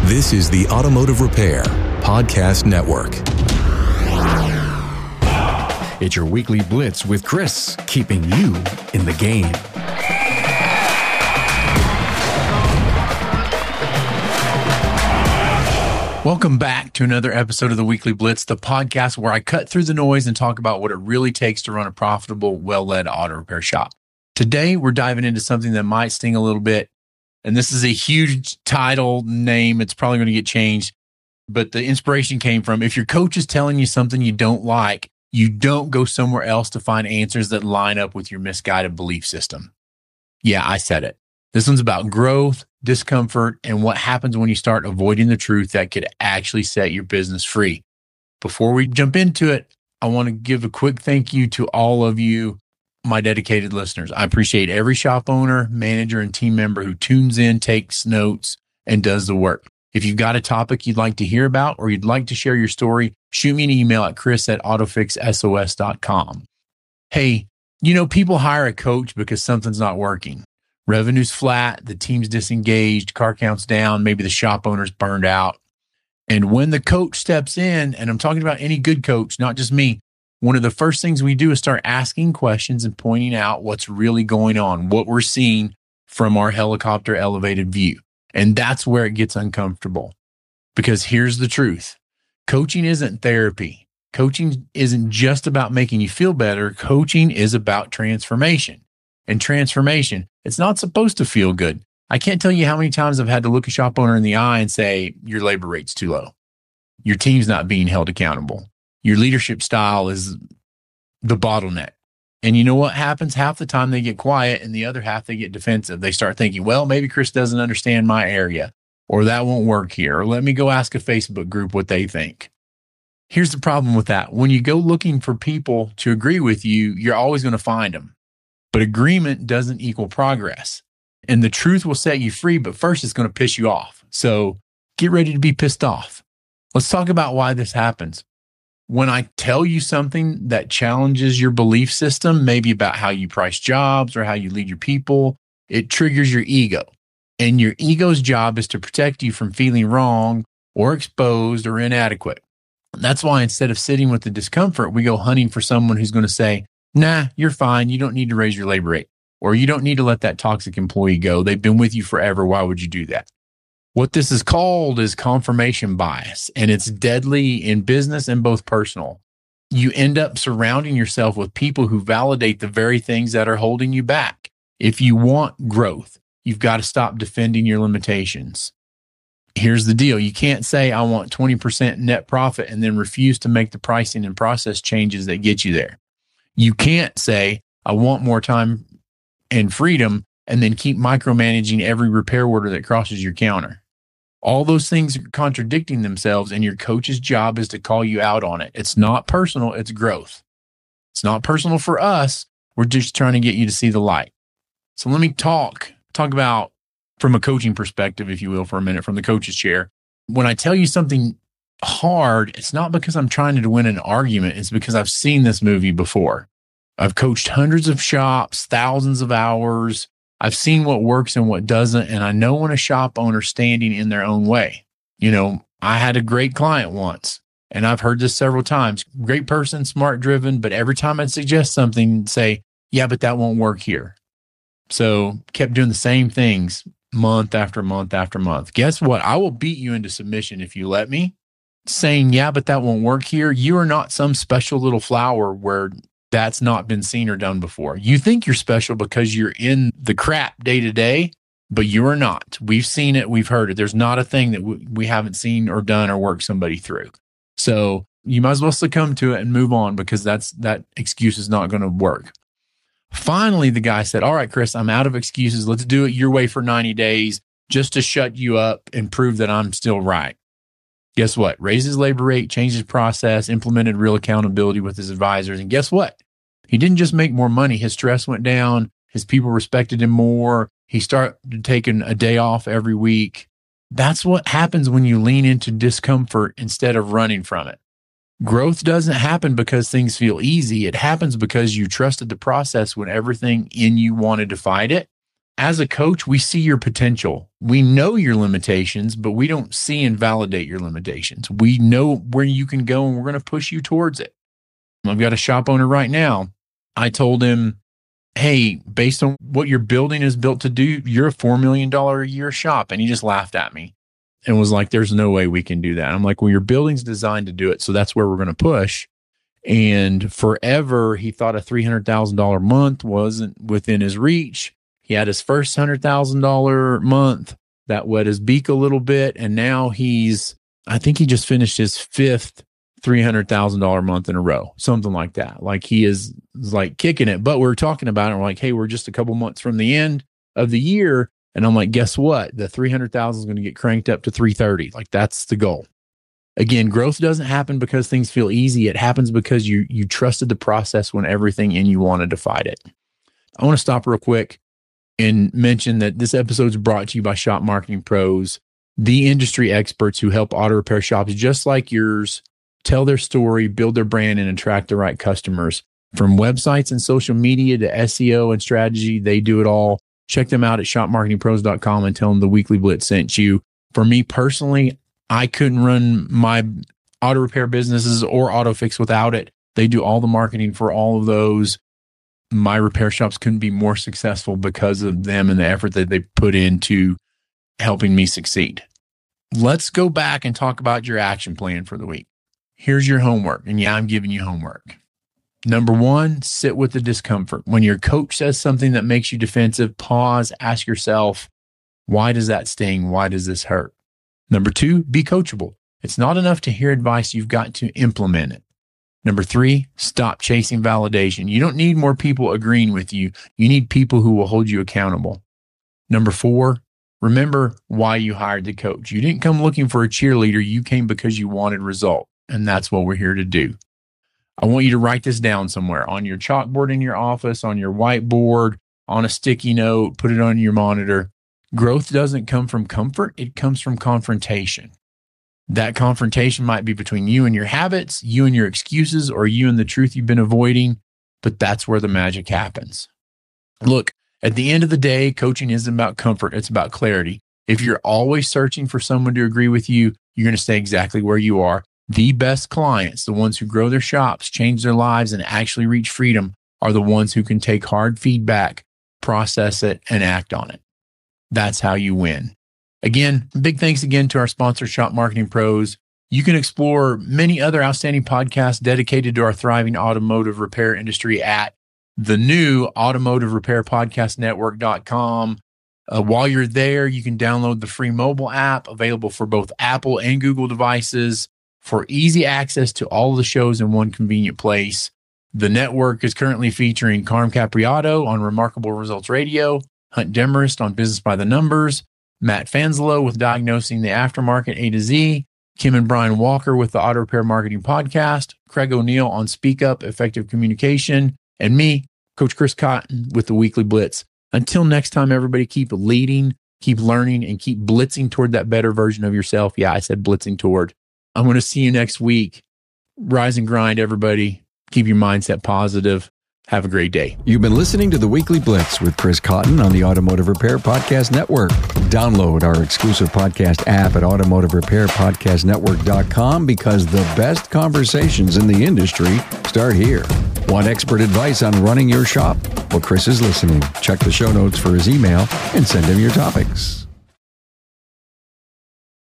This is the Automotive Repair Podcast Network. It's your weekly blitz with Chris, keeping you in the game. Welcome back to another episode of the Weekly Blitz, the podcast where I cut through the noise and talk about what it really takes to run a profitable, well-led auto repair shop. Today, we're diving into something that might sting a little bit, and this is a huge title name. It's probably going to get changed, but the inspiration came from, if your coach is telling you something you don't like, you don't go somewhere else to find answers that line up with your misguided belief system. Yeah, I said it. This one's about growth, discomfort, and what happens when you start avoiding the truth that could actually set your business free. Before we jump into it, I want to give a quick thank you to all of you, my dedicated listeners. I appreciate every shop owner, manager, and team member who tunes in, takes notes, and does the work. If you've got a topic you'd like to hear about or you'd like to share your story, shoot me an email at chris@autofixsos.com. Hey, people hire a coach because something's not working. Revenue's flat, the team's disengaged, car count's down, maybe the shop owner's burned out. And when the coach steps in, and I'm talking about any good coach, not just me, one of the first things we do is start asking questions and pointing out what's really going on, what we're seeing from our helicopter elevated view. And that's where it gets uncomfortable. Because here's the truth. Coaching isn't therapy. Coaching isn't just about making you feel better. Coaching is about transformation. And transformation, it's not supposed to feel good. I can't tell you how many times I've had to look a shop owner in the eye and say, your labor rate's too low. Your team's not being held accountable. Your leadership style is the bottleneck. And you know what happens? Half the time they get quiet and the other half they get defensive. They start thinking, well, maybe Chris doesn't understand my area, or that won't work here, or let me go ask a Facebook group what they think. Here's the problem with that. When you go looking for people to agree with you, you're always going to find them. But agreement doesn't equal progress. And the truth will set you free, but first it's going to piss you off. So get ready to be pissed off. Let's talk about why this happens. When I tell you something that challenges your belief system, maybe about how you price jobs or how you lead your people, it triggers your ego. And your ego's job is to protect you from feeling wrong or exposed or inadequate. That's why instead of sitting with the discomfort, we go hunting for someone who's going to say, nah, you're fine. You don't need to raise your labor rate, or you don't need to let that toxic employee go. They've been with you forever. Why would you do that? What this is called is confirmation bias, and it's deadly in business and both personal. You end up surrounding yourself with people who validate the very things that are holding you back. If you want growth, you've got to stop defending your limitations. Here's the deal. You can't say, I want 20% net profit and then refuse to make the pricing and process changes that get you there. You can't say, I want more time and freedom and then keep micromanaging every repair order that crosses your counter. All those things are contradicting themselves, and your coach's job is to call you out on it. It's not personal, it's growth. It's not personal for us. We're just trying to get you to see the light. So let me talk about from a coaching perspective, if you will, for a minute, from the coach's chair. When I tell you something hard, it's not because I'm trying to win an argument. It's because I've seen this movie before. I've coached hundreds of shops, thousands of hours. I've seen what works and what doesn't. And I know when a shop owner's standing in their own way. I had a great client once, and I've heard this several times. Great person, smart driven, but every time I'd suggest something, say, yeah, but that won't work here. So kept doing the same things month after month after month. Guess what? I will beat you into submission if you let me. Saying, yeah, but that won't work here. You are not some special little flower where that's not been seen or done before. You think you're special because you're in the crap day to day, but you are not. We've seen it. We've heard it. There's not a thing that we haven't seen or done or worked somebody through. So you might as well succumb to it and move on, because that excuse is not going to work. Finally, the guy said, all right, Chris, I'm out of excuses. Let's do it your way for 90 days just to shut you up and prove that I'm still right. Guess what? Raised his labor rate, changed his process, implemented real accountability with his advisors. And guess what? He didn't just make more money. His stress went down. His people respected him more. He started taking a day off every week. That's what happens when you lean into discomfort instead of running from it. Growth doesn't happen because things feel easy. It happens because you trusted the process when everything in you wanted to fight it. as a coach, we see your potential. We know your limitations, but we don't see and validate your limitations. We know where you can go, and we're going to push you towards it. I've got a shop owner right now. I told him, hey, based on what your building is built to do, you're a $4 million a year shop. And he just laughed at me and was like, there's no way we can do that. I'm like, well, your building's designed to do it. So that's where we're going to push. And forever, he thought a $300,000 month wasn't within his reach. He had his first $100,000 month that wet his beak a little bit. And now I think he just finished his fifth $300,000 month in a row, something like that. Like he is like kicking it. But we're talking about it. We're like, hey, we're just a couple months from the end of the year. And I'm like, guess what? The 300,000 is going to get cranked up to 330. Like that's the goal. Again, growth doesn't happen because things feel easy. It happens because you trusted the process when everything in you wanted to fight it. I want to stop real quick and mention that this episode is brought to you by Shop Marketing Pros, the industry experts who help auto repair shops just like yours tell their story, build their brand, and attract the right customers. From websites and social media to SEO and strategy, they do it all. Check them out at shopmarketingpros.com and tell them the Weekly Blitz sent you. For me personally, I couldn't run my auto repair businesses or AutoFix without it. They do all the marketing for all of those. My repair shops couldn't be more successful because of them and the effort that they put into helping me succeed. Let's go back and talk about your action plan for the week. Here's your homework. And yeah, I'm giving you homework. Number one, sit with the discomfort. When your coach says something that makes you defensive, pause, ask yourself, why does that sting? Why does this hurt? Number two, be coachable. It's not enough to hear advice. You've got to implement it. Number three, stop chasing validation. You don't need more people agreeing with you. You need people who will hold you accountable. Number four, remember why you hired the coach. You didn't come looking for a cheerleader. You came because you wanted result. And that's what we're here to do. I want you to write this down somewhere on your chalkboard in your office, on your whiteboard, on a sticky note, put it on your monitor. Growth doesn't come from comfort. It comes from confrontation. That confrontation might be between you and your habits, you and your excuses, or you and the truth you've been avoiding, but that's where the magic happens. Look, at the end of the day, coaching isn't about comfort. It's about clarity. If you're always searching for someone to agree with you, you're going to stay exactly where you are. The best clients, the ones who grow their shops, change their lives, and actually reach freedom are the ones who can take hard feedback, process it, and act on it. That's how you win. Again, big thanks again to our sponsor, Shop Marketing Pros. You can explore many other outstanding podcasts dedicated to our thriving automotive repair industry at the new automotiverepairpodcastnetwork.com. While you're there, you can download the free mobile app available for both Apple and Google devices for easy access to all of the shows in one convenient place. The network is currently featuring Carm Capriato on Remarkable Results Radio, Hunt Demarest on Business by the Numbers, Matt Fanzelo with Diagnosing the Aftermarket A to Z, Kim and Brian Walker with the Auto Repair Marketing Podcast, Craig O'Neill on Speak Up, Effective Communication, and me, Coach Chris Cotton with the Weekly Blitz. Until next time, everybody, keep leading, keep learning, and keep blitzing toward that better version of yourself. Yeah, I said blitzing toward. I'm going to see you next week. Rise and grind, everybody. Keep your mindset positive. Have a great day. You've been listening to the Weekly Blitz with Chris Cotton on the Automotive Repair Podcast Network. Download our exclusive podcast app at automotiverepairpodcastnetwork.com because the best conversations in the industry start here. Want expert advice on running your shop? Well, Chris is listening. Check the show notes for his email and send him your topics.